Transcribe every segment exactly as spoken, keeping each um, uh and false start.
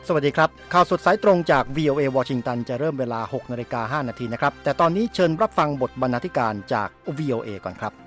สวัสดีครับข่าวสดสายตรงจาก วี โอ เอ วอชิงตันจะเริ่มเวลา หกนาฬิกาห้านาทีนะครับแต่ตอนนี้เชิญรับฟังบทบรรณาธิการจาก วี โอ เอ ก่อนครับ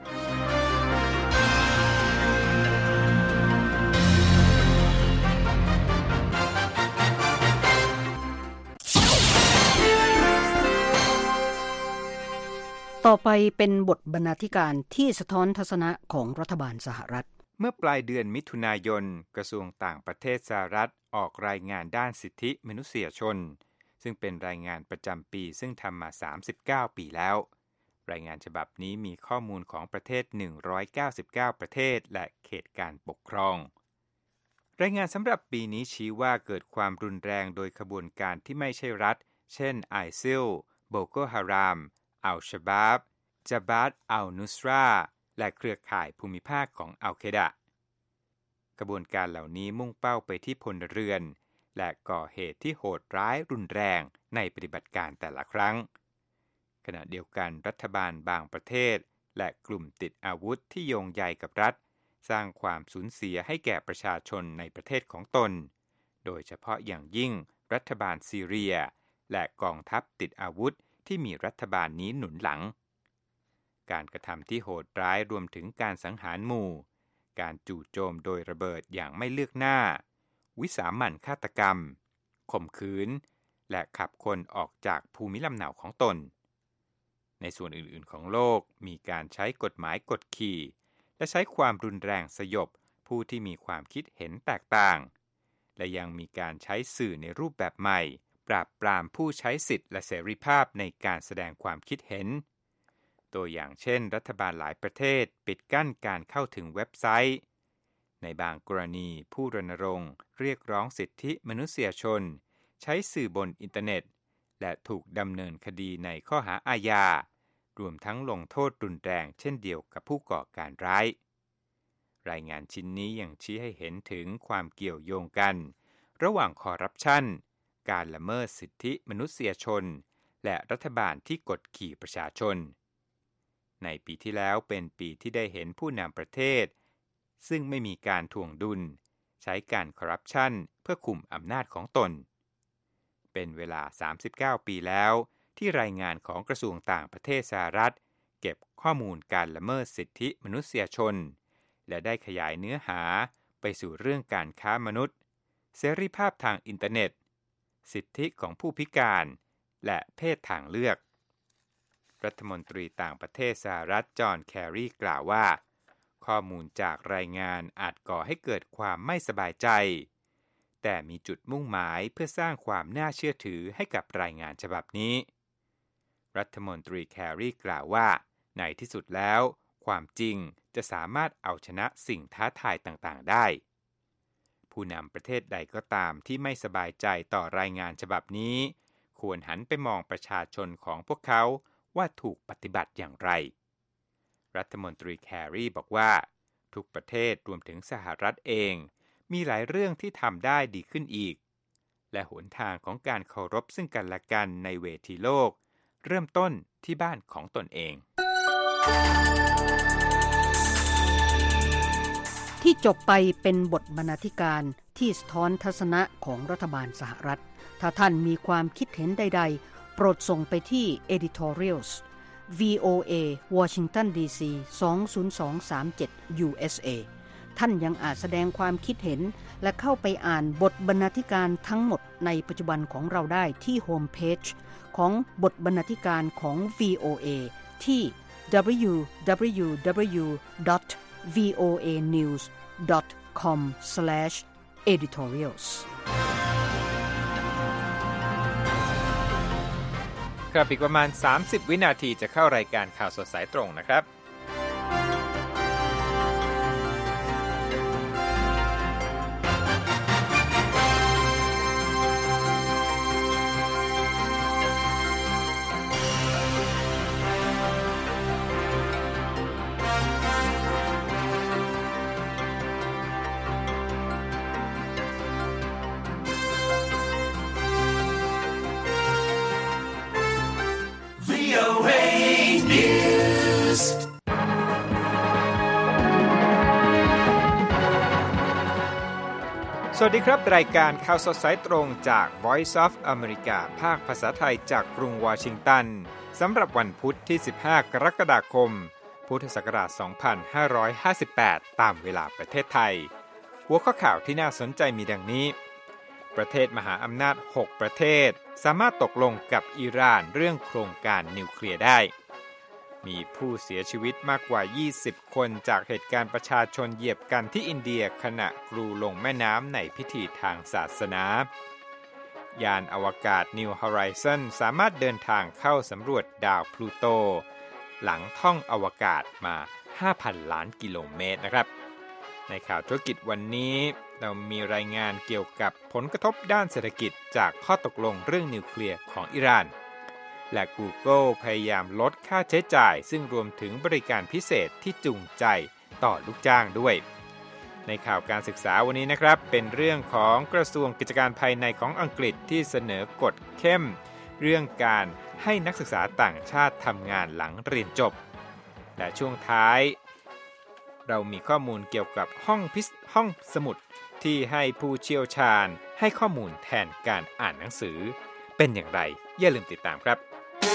ต่อไปเป็นบทบรรณาธิการที่สะท้อนทัศนะของรัฐบาลสหรัฐเมื่อปลายเดือนมิถุนายนกระทรวงต่างประเทศสหรัฐออกรายงานด้านสิทธิมนุษยชนซึ่งเป็นรายงานประจำปีซึ่งทำมาสามสิบเก้าปีแล้วรายงานฉบับนี้มีข้อมูลของประเทศหนึ่งร้อยเก้าสิบเก้าประเทศและเขตการปกครองรายงานสำหรับปีนี้ชี้ว่าเกิดความรุนแรงโดยขบวนการที่ไม่ใช่รัฐเช่นไอซิลโบโกฮารามอัลชะบาบจาบาตอัลนุสราและเครือข่ายภูมิภาคของอัลเคดะกระบวนการเหล่านี้มุ่งเป้าไปที่พลเรือนและก่อเหตุที่โหดร้ายรุนแรงในปฏิบัติการแต่ละครั้งขณะเดียวกันรัฐบาลบางประเทศและกลุ่มติดอาวุธที่โยงใยกับรัฐสร้างความสูญเสียให้แก่ประชาชนในประเทศของตนโดยเฉพาะอย่างยิ่งรัฐบาลซีเรียและกองทัพติดอาวุธที่มีรัฐบาลนี้หนุนหลังการกระทำที่โหดร้ายรวมถึงการสังหารหมู่การจู่โจมโดยระเบิดอย่างไม่เลือกหน้าวิสามัญฆาตกรรมข่มขืนและขับคนออกจากภูมิลำเนาของตนในส่วนอื่นๆของโลกมีการใช้กฎหมายกดขี่และใช้ความรุนแรงสยบผู้ที่มีความคิดเห็นแตกต่างและยังมีการใช้สื่อในรูปแบบใหม่ปราบปรามผู้ใช้สิทธิและเสรีภาพในการแสดงความคิดเห็นตัวอย่างเช่นรัฐบาลหลายประเทศปิดกั้นการเข้าถึงเว็บไซต์ในบางกรณีผู้รณรงค์เรียกร้องสิทธิมนุษยชนใช้สื่อบนอินเทอร์เน็ตและถูกดำเนินคดีในข้อหาอาญารวมทั้งลงโทษรุนแรงเช่นเดียวกับผู้ก่อการร้ายรายงานชิ้นนี้ยังชี้ให้เห็นถึงความเกี่ยวโยงกันระหว่างคอร์รัปชันการละเมิดสิทธิมนุษยชนและรัฐบาลที่กดขี่ประชาชนในปีที่แล้วเป็นปีที่ได้เห็นผู้นำประเทศซึ่งไม่มีการถ่วงดุลใช้การคอร์รัปชันเพื่อคุมอำนาจของตนเป็นเวลาสามสิบเก้าปีแล้วที่รายงานของกระทรวงต่างประเทศสหรัฐเก็บข้อมูลการละเมิดสิทธิมนุษยชนและได้ขยายเนื้อหาไปสู่เรื่องการค้ามนุษย์เสรีภาพทางอินเทอร์เน็ตสิทธิของผู้พิการและเพศทางเลือกรัฐมนตรีต่างประเทศสหรัฐจอห์นแครีกล่าวว่าข้อมูลจากรายงานอาจก่อให้เกิดความไม่สบายใจแต่มีจุดมุ่งหมายเพื่อสร้างความน่าเชื่อถือให้กับรายงานฉบับนี้รัฐมนตรีแครีกล่าวว่าในที่สุดแล้วความจริงจะสามารถเอาชนะสิ่งท้าทายต่างๆได้ผู้นำประเทศใดก็ตามที่ไม่สบายใจต่อรายงานฉบับนี้ควรหันไปมองประชาชนของพวกเขาว่าถูกปฏิบัติอย่างไรรัฐมนตรีแครีบอกว่าทุกประเทศรวมถึงสหรัฐเองมีหลายเรื่องที่ทำได้ดีขึ้นอีกและหนทางของการเคารพซึ่งกันและกันในเวทีโลกเริ่มต้นที่บ้านของตนเองที่จบไปเป็นบทบรรณาธิการที่สะท้อนทัศนะของรัฐบาลสหรัฐถ้าท่านมีความคิดเห็นใดๆโปรดส่งไปที่ editorials วี โอ เอ Washington ดี ซี สอง ศูนย์สองสามเจ็ด ยู เอส เอ ท่านยังอาจแสดงความคิดเห็นและเข้าไปอ่านบทบรรณาธิการทั้งหมดในปัจจุบันของเราได้ที่โฮมเพจของบทบรรณาธิการของ วี โอ เอ ที่ ดับเบิลยู ดับเบิลยู ดับเบิลยู ดอท วี โอ เอ นิวส์ ดอท คอม สแลช เอดิทอเรียลส์ครับอีกประมาณสามสิบวินาทีจะเข้ารายการข่าวสดสายตรงนะครับสวัสดีครับรายการข่าวสดสายตรงจาก Voice of America ภาคภาษาไทยจากกรุงวอชิงตันสำหรับวันพุธที่สิบห้ากรกฎาคมพุทธศักราชสองพันห้าร้อยห้าสิบแปดตามเวลาประเทศไทยหัวข้อข่าวที่น่าสนใจมีดังนี้ประเทศมหาอำนาจหกประเทศสามารถตกลงกับอิหร่านเรื่องโครงการนิวเคลียร์ได้มีผู้เสียชีวิตมากกว่ายี่สิบคนจากเหตุการณ์ประชาชนเหยียบกันที่อินเดียขณะกรูลงแม่น้ำในพิธีทางศาสนายานอวกาศ New Horizon สามารถเดินทางเข้าสำรวจดาวพลูโตหลังท่องอวกาศมา ห้าพัน ล้านกิโลเมตรนะครับในข่าวธุรกิจวันนี้เรามีรายงานเกี่ยวกับผลกระทบด้านเศรษฐกิจจากข้อตกลงเรื่องนิวเคลียร์ของอิหร่านและ Google พยายามลดค่าใช้จ่ายซึ่งรวมถึงบริการพิเศษที่จูงใจต่อลูกจ้างด้วยในข่าวการศึกษาวันนี้นะครับเป็นเรื่องของกระทรวงกิจการภายในของอังกฤษที่เสนอกฎเข้มเรื่องการให้นักศึกษาต่างชาติทำงานหลังเรียนจบและช่วงท้ายเรามีข้อมูลเกี่ยวกับห้องพิสห้องสมุดที่ให้ผู้เชี่ยวชาญให้ข้อมูลแทนการอ่านหนังสือเป็นอย่างไรอย่าลืมติดตามครับ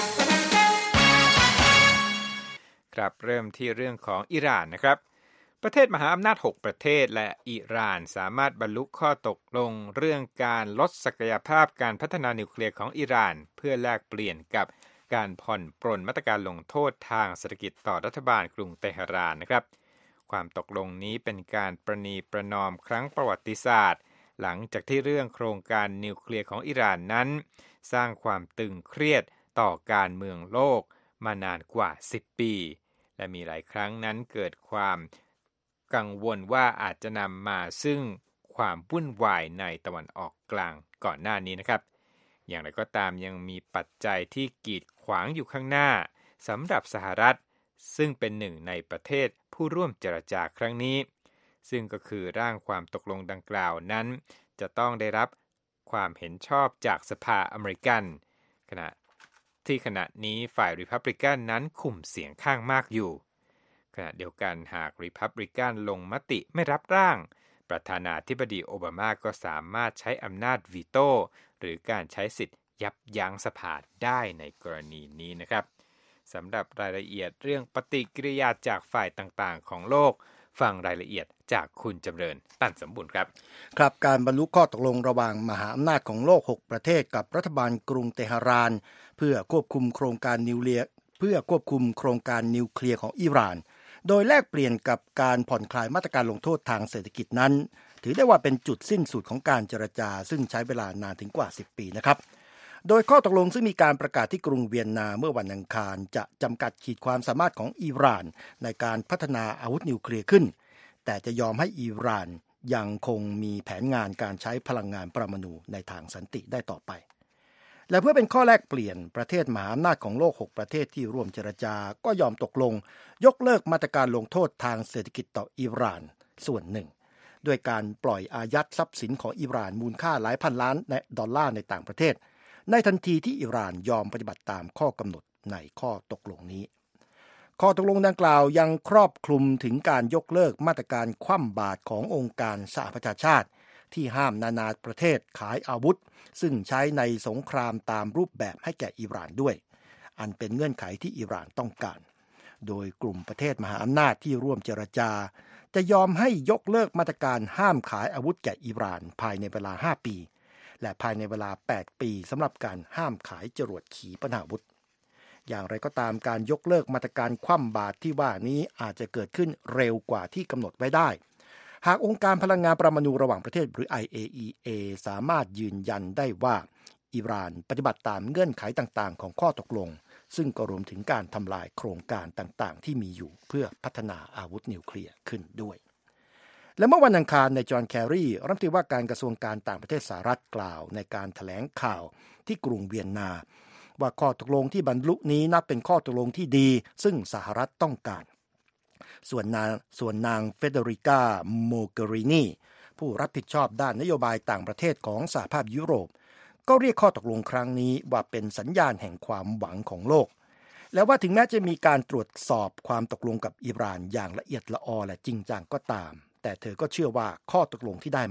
ครับเริ่มที่เรื่องของอิหร่านนะครับประเทศมหาอำนาจหกประเทศและอิหร่านสามารถบรรลุข้อตกลงเรื่องการลดศักยภาพการพัฒนานิวเคลียร์ของอิหร่านเพื่อแลกเปลี่ยนกับการผ่อนปรนมาตรการลงโทษทางเศรษฐกิจต่อรัฐบาลกรุงเตหะรานนะครับความตกลงนี้เป็นการประนีประนอมครั้งประวัติศาสตร์หลังจากที่เรื่องโครงการนิวเคลียร์ของอิหร่านนั้นสร้างความตึงเครียดต่อการเมืองโลกมานานกว่าสิบปีและมีหลายครั้งนั้นเกิดความกังวลว่าอาจจะนำมาซึ่งความวุ่นวายในตะวันออกกลางก่อนหน้านี้นะครับอย่างไรก็ตามยังมีปัจจัยที่กีดขวางอยู่ข้างหน้าสำหรับสหรัฐซึ่งเป็นหนึ่งในประเทศผู้ร่วมเจรจาครั้งนี้ซึ่งก็คือร่างความตกลงดังกล่าวนั้นจะต้องได้รับความเห็นชอบจากสภาอเมริกันขณะที่ขณะนี้ฝ่ายริพับลิกันนั้นคุมเสียงข้างมากอยู่ขณะเดียวกันหากริพับลิกันลงมติไม่รับร่างประธานาธิบดีโอบามาก็สามารถใช้อำนาจวีโต้หรือการใช้สิทธิ์ยับยั้งสภาได้ในกรณีนี้นะครับสำหรับรายละเอียดเรื่องปฏิกิริยาจากฝ่ายต่างๆของโลกฟังรายละเอียดจากคุณจำเริญตั้นสมบูรณ์ครับครับการบรรลุข้อตกลงระหว่างมหาอำนาจของโลกหกประเทศกับรัฐบาลกรุงเตหะรานเพื่อควบคุมโครงการนิวเคลียร์เพื่อควบคุมโครงการนิวเคลียร์ของอิหร่านโดยแลกเปลี่ยนกับการผ่อนคลายมาตรการลงโทษทางเศรษฐกิจนั้นถือได้ว่าเป็นจุดสิ้นสุดของการเจรจาซึ่งใช้เวลานานถึงกว่าสิบปีนะครับโดยข้อตกลงซึ่งมีการประกาศที่กรุงเวียนนาเมื่อวันอังคารจะจำกัดขีดความสามารถของอิหร่านในการพัฒนาอาวุธนิวเคลียร์ขึ้นแต่จะยอมให้อิหร่านยังคงมีแผนงานการใช้พลังงานปรมาณูในทางสันติได้ต่อไปและเพื่อเป็นข้อแลกเปลี่ยนประเทศมหาอำนาจของโลกหกประเทศที่ร่วมเจรจาก็ยอมตกลงยกเลิกมาตรการลงโทษทางเศรษฐกิจต่ออิหร่านส่วนหนึ่งด้วยการปล่อยอายัดทรัพย์สินของอิหร่านมูลค่าหลายพันล้านดอลลาร์ในต่างประเทศในทันทีที่อิหร่านยอมปฏิบัติตามข้อกำหนดในข้อตกลงนี้ข้อตกลงดังกล่าวยังครอบคลุมถึงการยกเลิกมาตรการคว่ำบาตรขององค์การสหประชาชาติที่ห้ามนานาประเทศขายอาวุธซึ่งใช้ในสงครามตามรูปแบบให้แก่อิหร่านด้วยอันเป็นเงื่อนไขที่อิหร่านต้องการโดยกลุ่มประเทศมหาอำนาจที่ร่วมเจรจาจะยอมให้ยกเลิกมาตรการห้ามขายอาวุธแก่อิหร่านภายในเวลาห้าปีและภายในเวลาแปดปีสำหรับการห้ามขายจรวดขีปนาวุธอย่างไรก็ตามการยกเลิกมาตรการคว่ำบาตรที่ว่านี้อาจจะเกิดขึ้นเร็วกว่าที่กำหนดไว้ได้หากองค์การพลังงานปรมาณูระหว่างประเทศหรือ ไอ เอ อี เอ สามารถยืนยันได้ว่าอิหร่านปฏิบัติตามเงื่อนไขต่างๆของข้อตกลงซึ่งก็รวมถึงการทำลายโครงการต่างๆที่มีอยู่เพื่อพัฒนาอาวุธนิวเคลียร์ขึ้นด้วยและเมื่อวันอังคารนายจอห์นแคร์รีรัฐมนตรีว่าการกระทรวงการต่างประเทศสหรัฐกล่าวในการแถลงข่าวที่กรุงเวียนนาว่าข้อตกลงที่บรรลุนี้นับเป็นข้อตกลงที่ดีซึ่งสหรัฐต้องการส่วนนางส่วนนางเฟเดริกาโมเกรินีผู้รับผิดชอบด้านนโยบายต่างประเทศของสหภาพยุโรปก็เรียกข้อตกลงครั้งนี้ว่าเป็นสัญญาณแห่งความหวังของโลกและว่าถึงแม้จะมีการตรวจสอบความตกลงกับอิหร่านอย่างละเอียดละออและจริงจังก็ตามแต่เธอก็เชื่อว่าข้อตกลงที่ได้มา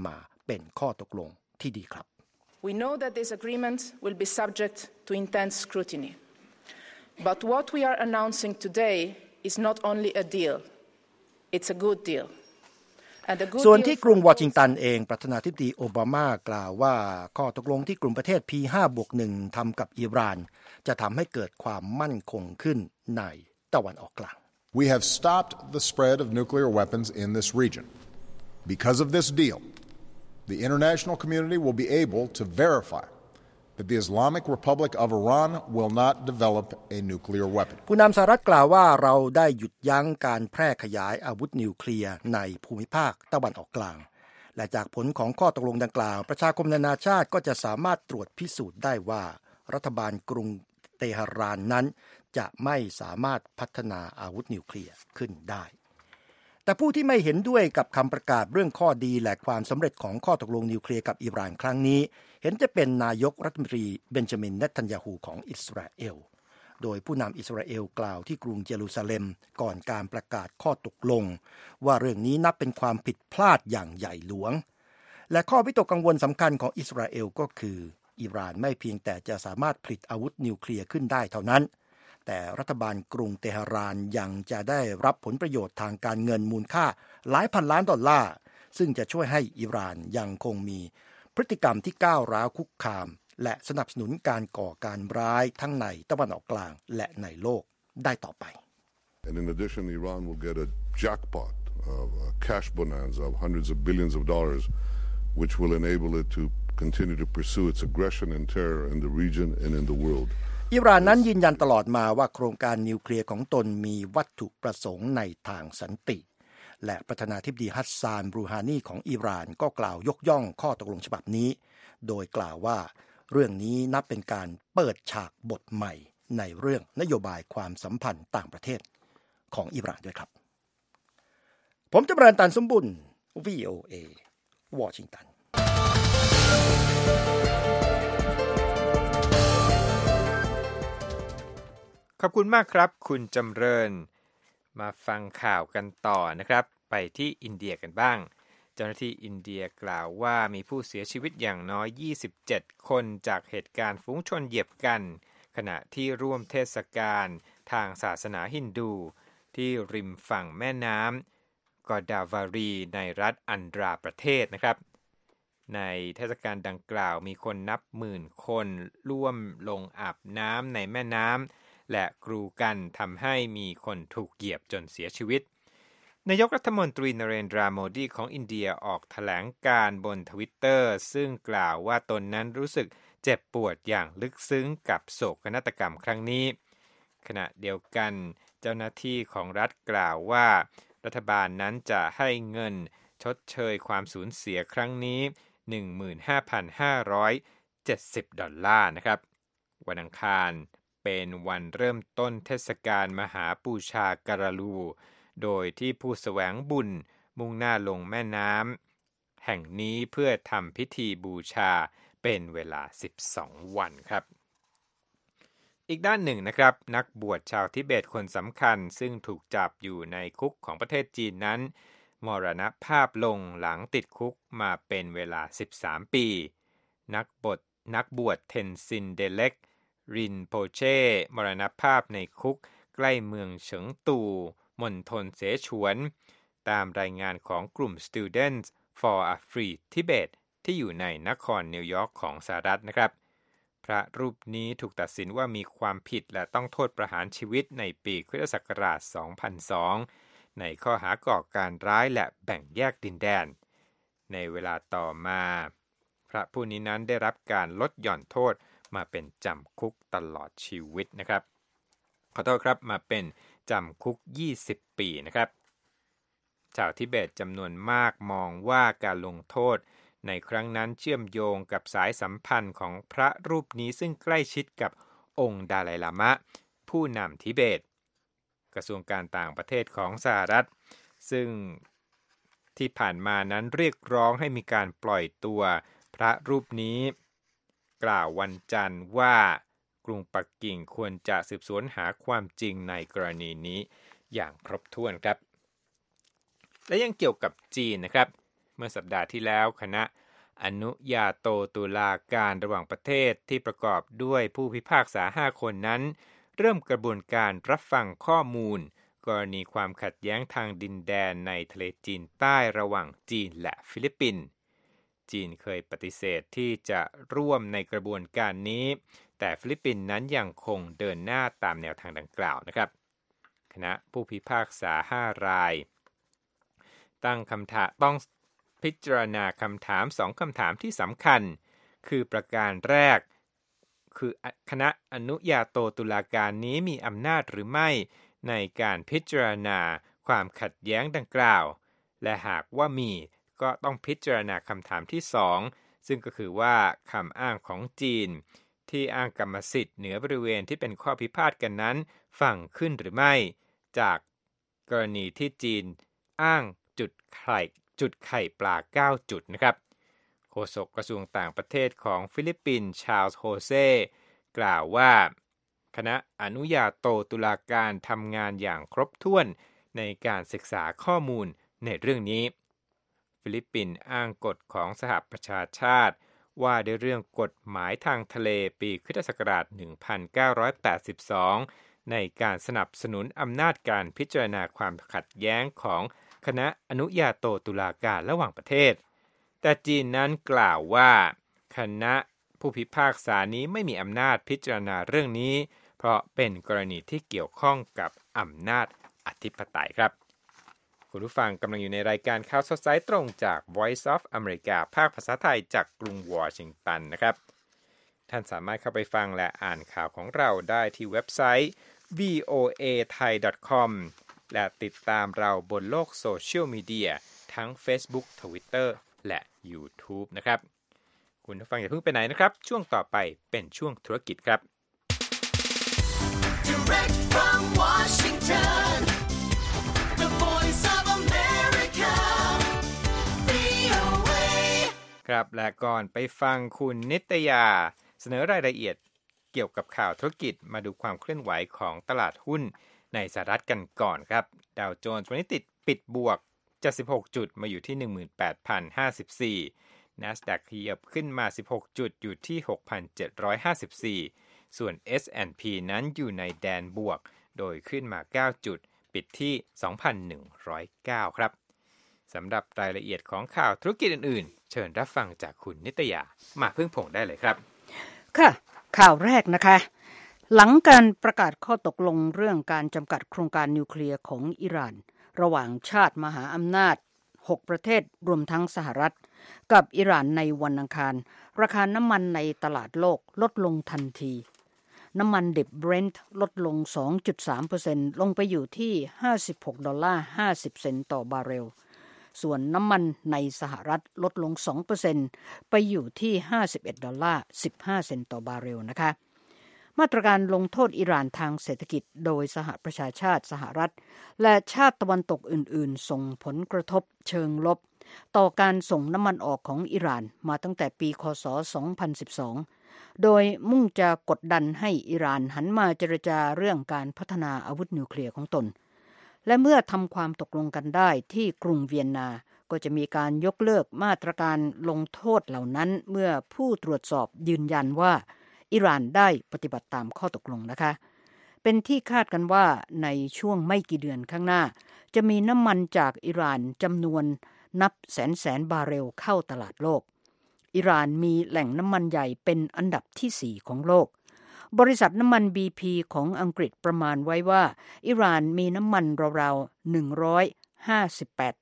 เป็นข้อตกลงที่ดีครับ We know that this agreement will be subject to intense scrutiny. But what we are announcing today is not only a deal, it's a good deal. ส่วนที่กรุงวอชิงตันเองประธานาธิบดีโอบามากล่าวว่าข้อตกลงที่กลุ่มประเทศ พี ห้าบวกหนึ่ง ทำกับอิหร่านจะทำให้เกิดความมั่นคงขึ้นในตะวันออกกลาง We have stopped the spread of nuclear weapons in this region. Because of this deal, the international community will be able to verify that the Islamic Republic of Iran will not develop a nuclear weapon. ผู้นำสหรัฐกล่าวว่าเราได้หยุดยั้งการแพร่ขยายอาวุธนิวเคลียร์ในภูมิภาคตะวันออกกลางและจากผลของข้อตกลงดังกล่าวประชาคมนานาชาติก็จะสามารถตรวจพิสูจน์ได้ว่ารัฐบาลกรุงเตหะรานนั้นจะไม่สามารถพัฒนาอาวุธนิวเคลียร์ขึ้นได้แต่ผู้ที่ไม่เห็นด้วยกับคำประกาศเรื่องข้อดีและความสำเร็จของข้อตกลงนิวเคลียร์กับอิหร่านครั้งนี้เห็นจะเป็นนายกรัฐมนตรีเบนจามินเนทันยาฮูของอิสราเอลโดยผู้นำอิสราเอลกล่าวที่กรุงเยรูซาเล็มก่อนการประกาศข้อตกลงว่าเรื่องนี้นับเป็นความผิดพลาดอย่างใหญ่หลวงและข้อวิตกกังวลสำคัญของอิสราเอลก็คืออิหร่านไม่เพียงแต่จะสามารถผลิตอาวุธนิวเคลียร์ขึ้นได้เท่านั้นแต่รัฐบาลกรุงเตหะรานยังจะได้รับผลประโยชน์ทางการเงินมูลค่าหลายพันล้านดอลลาร์ซึ่งจะช่วยให้อิหร่านยังคงมีพฤติกรรมที่ก้าวร้าวคุกคามและสนับสนุนการก่อการร้ายทั้งในตะวันออกกลางและในโลกได้ต่อไป And in addition, Iran will get a jackpot of a cash bonanza of hundreds of billions of dollars, which will enable it to continue to pursue its aggression and terror in the region and in the world. อิหร่านนั้นยืนยันตลอดมาว่าโครงการนิวเคลียร์ของตนมีวัตถุประสงค์ในทางสันติและประธานาธิบดีฮัสซานรูฮานีของอิหร่านก็กล่าวยกย่องข้อตกลงฉบับนี้โดยกล่าวว่าเรื่องนี้นับเป็นการเปิดฉากบทใหม่ในเรื่องนโยบายความสัมพันธ์ต่างประเทศของอิหร่านด้วยครับผมจำเริญตันสมบุญ วี โอ เอ วอชิงตันขอบคุณมากครับคุณจำเริญมาฟังข่าวกันต่อนะครับไปที่อินเดียกันบ้างเจ้าหน้าที่อินเดียกล่าวว่ามีผู้เสียชีวิตอย่างน้อยยี่สิบเจ็ดคนจากเหตุการณ์ฝูงชนเหยียบกันขณะที่ร่วมเทศกาลทางศาสนาฮินดูที่ริมฝั่งแม่น้ำกอดาวารีในรัฐอันดราประเทศนะครับในเทศกาลดังกล่าวมีคนนับหมื่นคนร่วมลงอาบน้ำในแม่น้ำและกรูกันทำให้มีคนถูกเหยียบจนเสียชีวิตนายกรัฐมนตรีนเรนทราโมดีของอินเดียออกแถลงการบน Twitter ซึ่งกล่าวว่าตนนั้นรู้สึกเจ็บปวดอย่างลึกซึ้งกับโศกนาฏกรรมครั้งนี้ขณะเดียวกันเจ้าหน้าที่ของรัฐกล่าวว่ารัฐบาลนั้นจะให้เงินชดเชยความสูญเสียครั้งนี้ หนึ่งหมื่นห้าพันห้าร้อยเจ็ดสิบ ดอลลาร์นะครับวันอังคารเป็นวันเริ่มต้นเทศกาลมหาบูชาการาลูโดยที่ผู้แสวงบุญมุ่งหน้าลงแม่น้ำแห่งนี้เพื่อทำพิธีบูชาเป็นเวลาสิบสองวันครับอีกด้านหนึ่งนะครับนักบวชชาวทิเบตคนสำคัญซึ่งถูกจับอยู่ในคุกของประเทศจีนนั้นมรณภาพลงหลังติดคุกมาเป็นเวลาสิบสามปีนักบวชนักบวชเทนซินเดเล็กรินโปเช่มรณภาพในคุกใกล้เมืองเฉิงตูมณฑลเสฉวนตามรายงานของกลุ่ม Students for a Free Tibet ที่อยู่ในนครนิวยอร์กของสหรัฐนะครับพระรูปนี้ถูกตัดสินว่ามีความผิดและต้องโทษประหารชีวิตในปีคริสตศักราช สองพันสอง ในข้อหาก่อการร้ายและแบ่งแยกดินแดนในเวลาต่อมาพระผู้นี้นั้นได้รับการลดหย่อนโทษมาเป็นจำคุกตลอดชีวิตนะครับขอโทษครับมาเป็นจำคุกยี่สิบปีนะครับชาวทิเบตจำนวนมากมองว่าการลงโทษในครั้งนั้นเชื่อมโยงกับสายสัมพันธ์ของพระรูปนี้ซึ่งใกล้ชิดกับองค์ดาไลลามะผู้นำทิเบตกระทรวงการต่างประเทศของสหรัฐซึ่งที่ผ่านมานั้นเรียกร้องให้มีการปล่อยตัวพระรูปนี้กล่าววันจันทร์ว่ากรุงปักกิ่งควรจะสืบสวนหาความจริงในกรณีนี้อย่างครบถ้วนครับและยังเกี่ยวกับจีนนะครับเมื่อสัปดาห์ที่แล้วคณะอนุญาโตตุลาการระหว่างประเทศที่ประกอบด้วยผู้พิพากษาห้าคนนั้นเริ่มกระบวนการรับฟังข้อมูลกรณีความขัดแย้งทางดินแดนในทะเลจีนใต้ระหว่างจีนและฟิลิปปินส์จีนเคยปฏิเสธที่จะร่วมในกระบวนการนี้แต่ฟิลิปปินส์นั้นยังคงเดินหน้าตามแนวทางดังกล่าวนะครับคณะผู้พิพากษาห้ารายตั้งคำถามต้องพิจารณาคำถามสองคำถามที่สำคัญคือประการแรกคือคณะอนุญาโตตุลาการนี้มีอำนาจหรือไม่ในการพิจารณาความขัดแย้งดังกล่าวและหากว่ามีก็ต้องพิจารณาคำถามที่สองซึ่งก็คือว่าคำอ้างของจีนที่อ้างกรรมสิทธิ์เหนือบริเวณที่เป็นข้อพิพาทกันนั้นฟังขึ้นหรือไม่จากกรณีที่จีนอ้างจุดไข่จุดไข่ปลาเก้าจุดนะครับโฆษกกระทรวงต่างประเทศของฟิลิปปินส์ชาร์ลส์โฮเซกล่าวว่าคณะอนุญาโตตุลาการทำงานอย่างครบถ้วนในการศึกษาข้อมูลในเรื่องนี้ฟิลิปปินส์อ้างกฎของสหประชาชาติว่าด้วยเรื่องกฎหมายทางทะเลปีคริสตศักราชหนึ่งพันเก้าร้อยแปดสิบสองในการสนับสนุนอำนาจการพิจารณาความขัดแย้งของคณะอนุญาโตตุลาการระหว่างประเทศแต่จีนนั้นกล่าวว่าคณะผู้พิพากษานี้ไม่มีอำนาจพิจารณาเรื่องนี้เพราะเป็นกรณีที่เกี่ยวข้องกับอำนาจอธิปไตยครับคุณผู้ฟังกำลังอยู่ในรายการข่าวสดสายตรงจาก Voice of America ภาคภาษาไทยจากกรุงวอชิงตันนะครับท่านสามารถเข้าไปฟังและอ่านข่าวของเราได้ที่เว็บไซต์ วี โอ เอ ไทย ดอท คอม และติดตามเราบนโลกโซเชียลมีเดียทั้ง Facebook Twitter และ YouTube นะครับคุณผู้ฟังอย่าเพิ่งไปไหนนะครับช่วงต่อไปเป็นช่วงธุรกิจครับ Direct from Washington, the voice of America, วี โอ เอครับและก่อนไปฟังคุณนิตยาเสนอรายละเอียดเกี่ยวกับข่าวธุรกิจมาดูความเคลื่อนไหวของตลาดหุ้นในสหรัฐกันก่อนครับดาวโจนส์วันนี้ติดปิดบวกเจ็ดสิบหกจุดมาอยู่ที่ หนึ่งหมื่นแปดพันห้าสิบสี่ NASDAQ ขยับขึ้นมาสิบหกจุดอยู่ที่ หกพันเจ็ดร้อยห้าสิบสี่ ส่วน เอส แอนด์ พี นั้นอยู่ในแดนบวกโดยขึ้นมาเก้าจุดปิดที่ สองพันหนึ่งร้อยเก้า ครับสำหรับรายละเอียดของข่าวธุรกิจอื่นๆเชิญรับฟังจากคุณนิตยามาพึ่งผงได้เลยครับค่ะข่าวแรกนะคะหลังการประกาศข้อตกลงเรื่องการจำกัดโครงการนิวเคลียร์ของอิหร่านระหว่างชาติมหาอำนาจหกประเทศรวมทั้งสหรัฐกับอิหร่านในวันอังคารราคาน้ำมันในตลาดโลกลดลงทันทีน้ำมันดิบ Brent ลดลง สองจุดสามเปอร์เซ็นต์ ลงไปอยู่ที่ห้าสิบหกดอลลาร์ห้าสิบเซนต์ต่อบาร์เรลส่วนน้ำมันในสหรัฐลดลง สองเปอร์เซ็นต์ ไปอยู่ที่ห้าสิบเอ็ดดอลลาร์สิบห้าเซนต์ต่อบาร์เรลนะคะมาตรการลงโทษอิหร่านทางเศรษฐกิจโดยสหประชาชาติสหรัฐและชาติตะวันตกอื่นๆส่งผลกระทบเชิงลบต่อการส่งน้ำมันออกของอิหร่านมาตั้งแต่ปีค.ศ. สองพันสิบสองโดยมุ่งจะกดดันให้อิหร่านหันมาเจรจาเรื่องการพัฒนาอาวุธนิวเคลียร์ของตนและเมื่อทำความตกลงกันได้ที่กรุงเวียนนาก็จะมีการยกเลิกมาตรการลงโทษเหล่านั้นเมื่อผู้ตรวจสอบยืนยันว่าอิหร่านได้ปฏิบัติตามข้อตกลงนะคะเป็นที่คาดกันว่าในช่วงไม่กี่เดือนข้างหน้าจะมีน้ำมันจากอิหร่านจำนวนนับแสนแสนบาร์เรลเข้าตลาดโลกอิหร่านมีแหล่งน้ำมันใหญ่เป็นอันดับที่สี่ของโลกบริษัทน้ำมัน บี พี ของอังกฤษประมาณไว้ว่าอิหร่านมีน้ำมันราวๆหนึ่งร้อยห้าสิบแปด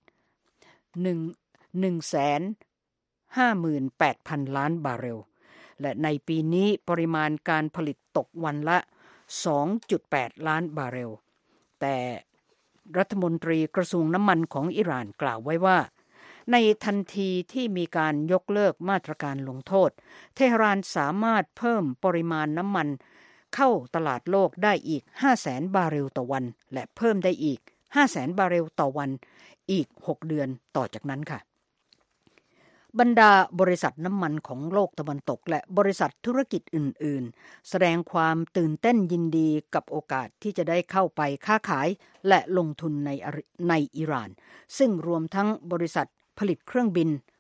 1 แสน ห้าหมื่นแปดพัน ล้านบาร์เรลและในปีนี้ปริมาณการผลิตตกวันละ สองจุดแปด ล้านบาร์เรลแต่รัฐมนตรีกระทรวงน้ำมันของอิหร่านกล่าวไว้ว่าในทันทีที่มีการยกเลิกมาตรการลงโทษเทหะรานสามารถเพิ่มปริมาณน้ำมันเข้าตลาดโลกได้อีก ห้าแสน บาร์เรลต่อวันและเพิ่มได้อีก ห้าแสน บาร์เรลต่อวันอีกหกเดือนต่อจากนั้นค่ะบรรดาบริษัทน้ำมันของโลกตะวันตกและบริษัทธุรกิจอื่นๆแสดงความตื่นเต้นยินดีกับโอกาสที่จะได้เข้าไปค้าขายและลงทุนในในอิหร่านซึ่งรวมทั้งบริษัทผลิตเครื่องบิน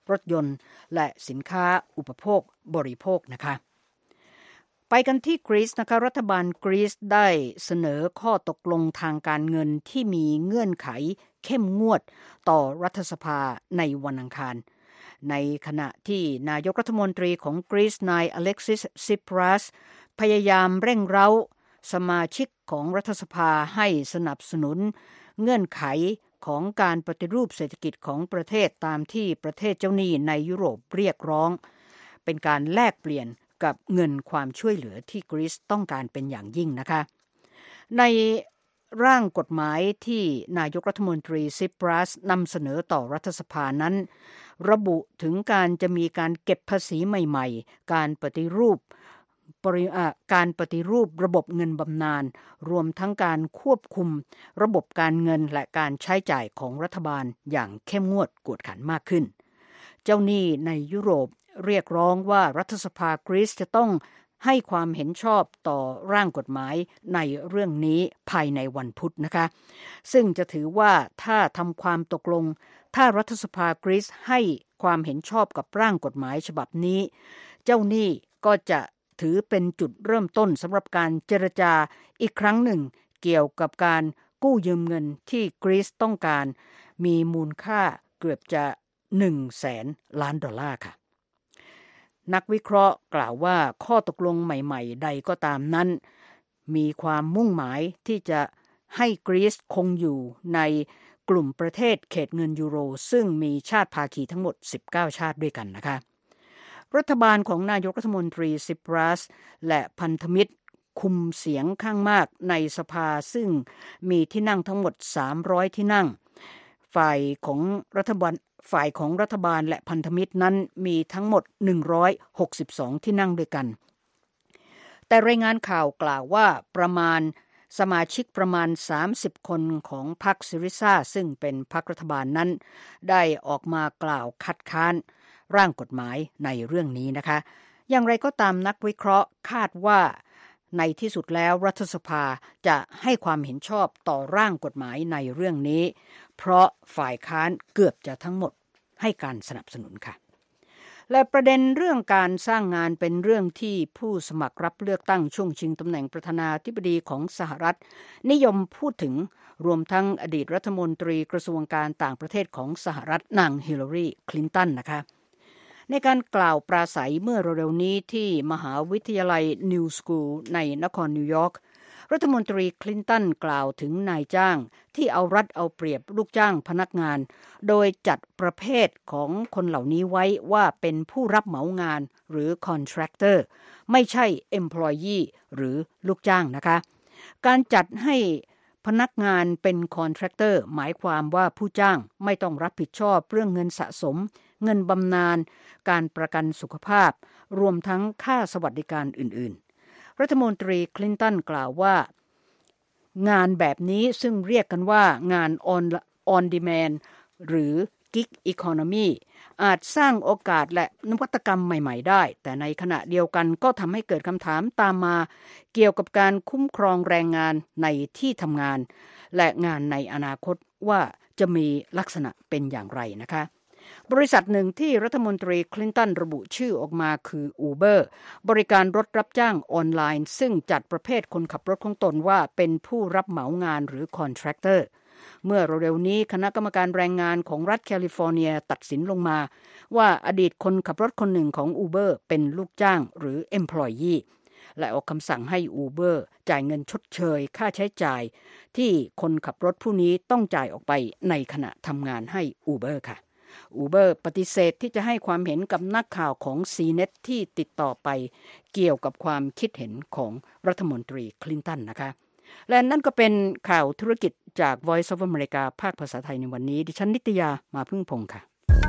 รถยนต์และสินค้าอุปโภคบริโภคนะคะไปกันที่กรีซนะคะรัฐบาลกรีซได้เสนอข้อตกลงทางการเงินที่มีเงื่อนไขเข้มงวดต่อรัฐสภาในวันอังคารในขณะที่นายกรัฐมนตรีของกรีซนายอเล็กซิสซิปรัสพยายามเร่งเร้าสมาชิกของรัฐสภาให้สนับสนุนเงื่อนไขของการปฏิรูปเศรษฐกิจของประเทศตามที่ประเทศเจ้าหนี้ในยุโรปเรียกร้องเป็นการแลกเปลี่ยนกับเงินความช่วยเหลือที่กรีซต้องการเป็นอย่างยิ่งนะคะในร่างกฎหมายที่นายกรัฐมนตรีซิปรัสนำเสนอต่อรัฐสภานั้นระบุถึงการจะมีการเก็บภาษีใหม่ๆการปฏิรูปการปฏิรูประบบเงินบำนาญรวมทั้งการควบคุมระบบการเงินและการใช้จ่ายของรัฐบาลอย่างเข้มงวดกวดขันมากขึ้นเจ้าหนี้ในยุโรปเรียกร้องว่ารัฐสภากรีซจะต้องให้ความเห็นชอบต่อร่างกฎหมายในเรื่องนี้ภายในวันพุธนะคะซึ่งจะถือว่าถ้าทำความตกลงถ้ารัฐสภากรีซให้ความเห็นชอบกับร่างกฎหมายฉบับนี้เจ้าหนี้ก็จะถือเป็นจุดเริ่มต้นสำหรับการเจรจาอีกครั้งหนึ่งเกี่ยวกับการกู้ยืมเงินที่กรีซต้องการมีมูลค่าเกือบจะหนึ่งแสนล้านดอลลาร์ค่ะนักวิเคราะห์กล่าวว่าข้อตกลงใหม่ๆใดก็ตามนั้นมีความมุ่งหมายที่จะให้กรีซคงอยู่ในกลุ่มประเทศเขตเงินยูโรซึ่งมีชาติภาคีทั้งหมดสิบเก้าชาติด้วยกันนะคะรัฐบาลของนายกรัฐมนตรีซิปรัสและพันธมิตรคุมเสียงข้างมากในสภาซึ่งมีที่นั่งทั้งหมดสามร้อยที่นั่งฝ่ายของรัฐบาลฝ่ายของรัฐบาลและพันธมิตรนั้นมีทั้งหมดหนึ่งร้อยหกสิบสองที่นั่งด้วยกันแต่รายงานข่าวกล่าวว่าประมาณสมาชิกประมาณสามสิบคนของพรรคซิริซาซึ่งเป็นพรรครัฐบาลนั้นได้ออกมากล่าวคัดค้านร่างกฎหมายในเรื่องนี้นะคะอย่างไรก็ตามนักวิเคราะห์คาดว่าในที่สุดแล้วรัฐสภาจะให้ความเห็นชอบต่อร่างกฎหมายในเรื่องนี้เพราะฝ่ายค้านเกือบจะทั้งหมดให้การสนับสนุนค่ะและประเด็นเรื่องการสร้างงานเป็นเรื่องที่ผู้สมัครรับเลือกตั้งช่วงชิงตำแหน่งประธานาธิบดีของสหรัฐนิยมพูดถึงรวมทั้งอดีตรัฐมนตรีกระทรวงการต่างประเทศของสหรัฐนางฮิลลารีคลินตันนะคะในการกล่าวปราศัยเมื่อเร็วๆนี้ที่มหาวิทยาลัยนิวสคูลในนครนิวยอร์กรัฐมนตรีคลินตันกล่าวถึงนายจ้างที่เอารัดเอาเปรียบลูกจ้างพนักงานโดยจัดประเภทของคนเหล่านี้ไว้ว่าเป็นผู้รับเหมางานหรือ contractor ไม่ใช่ employee หรือลูกจ้างนะคะการจัดให้พนักงานเป็น contractor หมายความว่าผู้จ้างไม่ต้องรับผิดชอบเรื่องเงินสะสมเงินบำนาญการประกันสุขภาพรวมทั้งค่าสวัสดิการอื่นๆรัฐมนตรีคลินตันกล่าวว่างานแบบนี้ซึ่งเรียกกันว่างาน on on demand หรือ gig economy อาจสร้างโอกาสและนวัตกรรมใหม่ๆได้แต่ในขณะเดียวกันก็ทำให้เกิดคำถามตามมาเกี่ยวกับการคุ้มครองแรงงานในที่ทำงานและงานในอนาคตว่าจะมีลักษณะเป็นอย่างไรนะคะบริษัทหนึ่งที่รัฐมนตรีคลินตันระบุชื่อออกมาคือ Uber บริการรถรับจ้างออนไลน์ซึ่งจัดประเภทคนขับรถของตนว่าเป็นผู้รับเหมางานหรือ contractor เมื่อเร็วๆนี้คณะกรรมการแรงงานของรัฐแคลิฟอร์เนียตัดสินลงมาว่าอดีตคนขับรถคนหนึ่งของ Uber เป็นลูกจ้างหรือ employee และออกคำสั่งให้ Uber จ่ายเงินชดเชยค่าใช้จ่ายที่คนขับรถผู้นี้ต้องจ่ายออกไปในขณะทำงานให้ Uber ค่ะUber ปฏิเสธที่จะให้ความเห็นกับนักข่าวของ ซี เน็ต ที่ติดต่อไปเกี่ยวกับความคิดเห็นของรัฐมนตรีคลินตันนะคะและนั่นก็เป็นข่าวธุรกิจจาก Voice of America ภาคภาษาไทยในวันนี้ดิฉันนิตยามาพึ่งพงษ์ค่ะ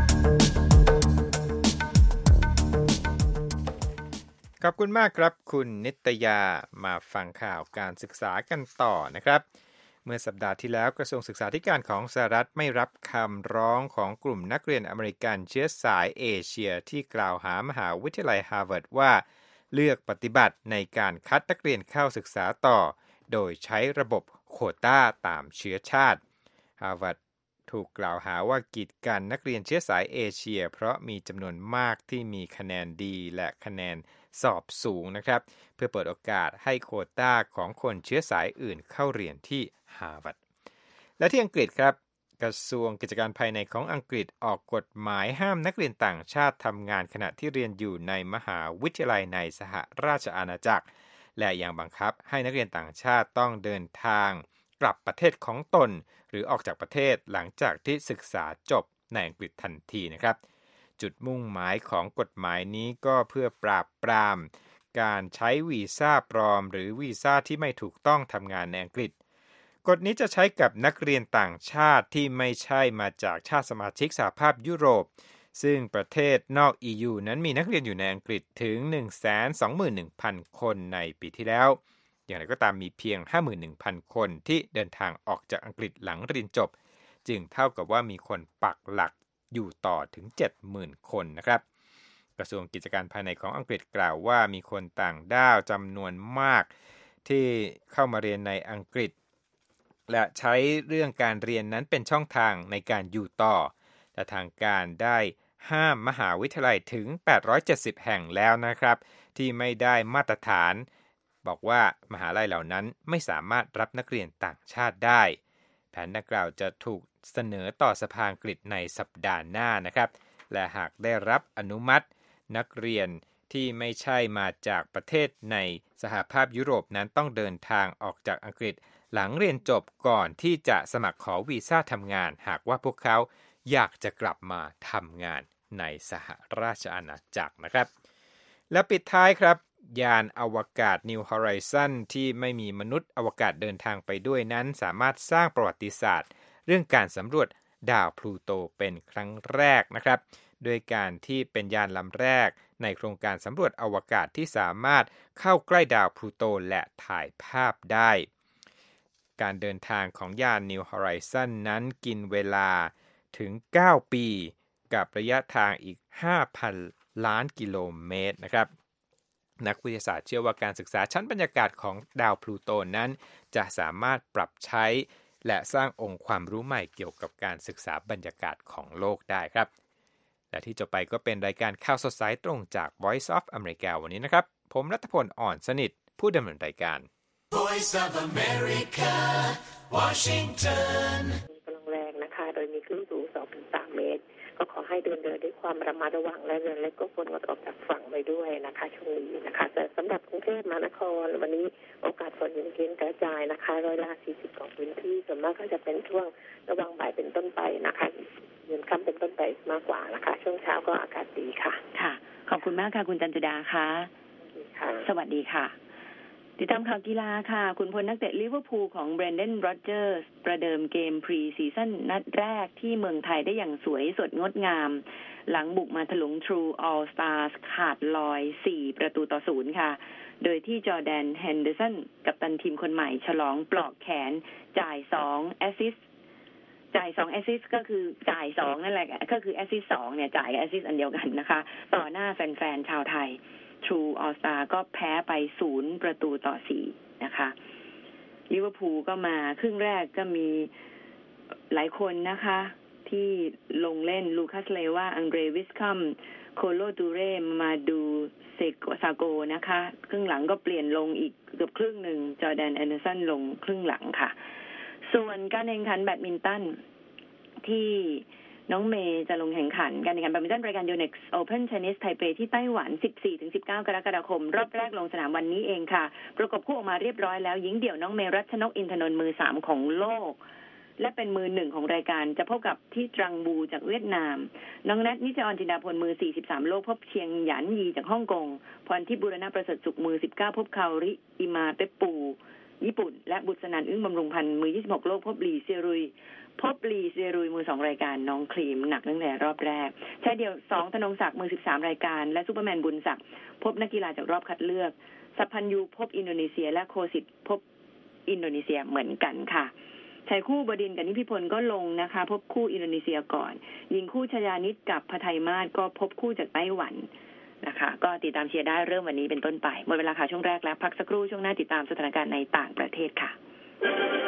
ขอบคุณมากครับคุณนิตยามาฟังข่าวการศึกษากันต่อนะครับเมื่อสัปดาห์ที่แล้วกระทรวงศึกษาธิการของสหรัฐไม่รับคำร้องของกลุ่มนักเรียนอเมริกันเชื้อสายเอเชียที่กล่าวหามหาวิทยาลัยฮาร์วาร์ดว่าเลือกปฏิบัติในการคัดนักเรียนเข้าศึกษาต่อโดยใช้ระบบโควต้าตามเชื้อชาติฮาร์วาร์ดถูกกล่าวหาว่ากีดกันนักเรียนเชื้อสายเอเชียเพราะมีจำนวนมากที่มีคะแนนดีและคะแนนสอบสูงนะครับเพื่อเปิดโอกาสให้โควต้าของคนเชื้อสายอื่นเข้าเรียนที่ฮาร์วาร์ดและที่อังกฤษครับกระทรวงกิจการภายในของอังกฤษออกกฎหมายห้ามนักเรียนต่างชาติทำงานขณะที่เรียนอยู่ในมหาวิทยาลัยในสหราชอาณาจักรและยังบังคับให้นักเรียนต่างชาติต้องเดินทางกลับประเทศของตนหรือออกจากประเทศหลังจากที่ศึกษาจบในอังกฤษทันทีนะครับจุดมุ่งหมายของกฎหมายนี้ก็เพื่อปราบปรามการใช้วีซ่าปลอมหรือวีซ่าที่ไม่ถูกต้องทำงานในอังกฤษกฎนี้จะใช้กับนักเรียนต่างชาติที่ไม่ใช่มาจากชาติสมาชิกสหภาพยุโรปซึ่งประเทศนอก อี ยู นั้นมีนักเรียนอยู่ในอังกฤษถึง หนึ่งแสนสองหมื่นหนึ่งพัน คนในปีที่แล้วอย่างไรก็ตามมีเพียง ห้าหมื่นหนึ่งพัน คนที่เดินทางออกจากอังกฤษหลังเรียนจบจึงเท่ากับว่ามีคนปักหลักอยู่ต่อถึง เจ็ดหมื่น คนนะครับกระทรวงกิจการภายในของอังกฤษกล่าวว่ามีคนต่างด้าวจำนวนมากที่เข้ามาเรียนในอังกฤษและใช้เรื่องการเรียนนั้นเป็นช่องทางในการอยู่ต่อแต่ทางการได้ห้ามมหาวิทยาลัยถึงแปดร้อยเจ็ดสิบแห่งแล้วนะครับที่ไม่ได้มาตรฐานบอกว่ามหาลัยเหล่านั้นไม่สามารถรับนักเรียนต่างชาติได้แผนดังกล่าวจะถูกเสนอต่อสภาอังกฤษในสัปดาห์หน้านะครับและหากได้รับอนุมัตินักเรียนที่ไม่ใช่มาจากประเทศในสหภาพยุโรปนั้นต้องเดินทางออกจากอังกฤษหลังเรียนจบก่อนที่จะสมัครขอวีซ่าทำงานหากว่าพวกเขาอยากจะกลับมาทำงานในสหราชอาณาจักรนะครับและปิดท้ายครับยานอวกาศ New Horizon ที่ไม่มีมนุษย์อวกาศเดินทางไปด้วยนั้นสามารถสร้างประวัติศาสตร์เรื่องการสำรวจดาวพลูโตเป็นครั้งแรกนะครับโดยการที่เป็นยานลำแรกในโครงการสำรวจอวกาศที่สามารถเข้าใกล้ดาวพลูโตและถ่ายภาพได้การเดินทางของยาน New Horizon นั้นกินเวลาถึงเก้าปีกับระยะทางอีก ห้าพัน ล้านกิโลเมตรนะครับนักวิทยาศาสตร์เชื่อว่าการศึกษาชั้นบรรยากาศของดาวพลูโตนั้นจะสามารถปรับใช้และสร้างองค์ความรู้ใหม่เกี่ยวกับการศึกษาบรรยากาศของโลกได้ครับและที่จบไปก็เป็นรายการข่าวสดสายตรงจาก Voice of America วันนี้นะครับผมรัฐพลอ่อนสนิทผู้ดำเนินรายการ Voice of America Washington กำลังแรงนะคะโดยมีคลื่นสูง สองถึงสาม เมตรก็ขอให้เดินเรือด้วยความระมัดระวังและเรือเล็กก็ควรงดออกจากฝั่งไปด้วยนะคะช่วงนี้นะคะแต่สำหรับกรุงเทพมหานครวันนี้โอกาสฝนยังเพียงกระจายนะคะร้อยละสี่สิบของพื้นที่ส่วนมากก็จะเป็นช่วงระหว่างบ่ายเป็นต้นไปนะคะเย็นค่ำเป็นต้นไปมากกว่านะคะช่วงเช้าก็อากาศดีค่ะค่ะขอบคุณมากค่ะคุณจันจุดาค่ะสวัสดีค่ะติดตามข่าวกีฬาค่ะคุณพลนักเตะลิเวอร์พูลของแบรนดอน โรเจอร์สประเดิมเกมพรีซีซั่นนัดแรกที่เมืองไทยได้อย่างสวยสดงดงามหลังบุกมาถลุง True All Stars ขาดลอยสี่ประตูต่อศูนย์ค่ะโดยที่จอร์แดน เฮนเดอร์สันกัปตันทีมคนใหม่ฉลองปลอกแขนจ่ายสองแอสซิสต์จ่ายสองแอสซิสต์ก็คือจ่ายสองนั่นแหละก็คือแอสซิสต์สองเนี่ยจ่ายกับแอสซิสต์อันเดียวกันนะคะต่อหน้าแฟนๆชาวไทยTrue All Star ก็แพ้ไปศูนย์ประตูต่อสี่นะคะลิเวอร์พูลก็มาครึ่งแรกก็มีหลายคนนะคะที่ลงเล่นลูคัสเลว่าอังเดรวิสคัมโคโลตูเรมาดูเซโกซาโกนะคะครึ่งหลังก็เปลี่ยนลงอีกเกือบครึ่งหนึ่งจอร์แดน แอนเดอร์สันลงครึ่งหลังค่ะส่วนการแข่งขันแบดมินตันที่น้องเมย์จะลงแข่งขันการแข่งขันแบดมินตันรายการ Yonex Open Chinese Taipei ที่ไต้หวัน สิบสี่ถึงสิบเก้า กรกฎาคมรอบแรกลงสนามวันนี้เองค่ะประกบคู่ออกมาเรียบร้อยแล้วหญิงเดี่ยวน้องเมย์รัชนกอินทนนท์มือสามของโลกและเป็นมือหนึ่งของรายการจะพบกับที่ตรังบูจากเวียดนามน้องแนทนิจอรจินดาพลมือสี่สิบสามโลกพบเชียงหยันยีจากฮ่องกงพรทิพย์บุรณะประเสริฐสุขมือสิบเก้าพบคาริอิมาเปปปูญี่ปุ่นและบุษนันท์อึ้งบำรุงพันธ์มือยี่สิบหกโลกพบหลีเซียรุยพบลีเซรุยมือสองรายการน้องครีมหนักตั้งแต่รอบแรกชายเดี่ยวสองธนงศักดิ์มือสิบสามรายการและซุปเปอร์แมนบุญศักดิ์พบนักกีฬาจากรอบคัดเลือกสัพพัญญูพบอินโดนีเซียและโคสิตพบอินโดนีเซียเหมือนกันค่ะชายคู่บดินทร์กับนิพิพลก็ลงนะคะพบคู่อินโดนีเซียก่อนหญิงคู่ชยานิดกับพทัยมาศก็พบคู่จากไต้หวันนะคะก็ติดตามเชียร์ได้เริ่มวันนี้เป็นต้นไปหมดเวลาค่ะช่วงแรกแล้วพักสักครู่ช่วงหน้าติดตามสถานการณ์ในต่างประเทศค่ะ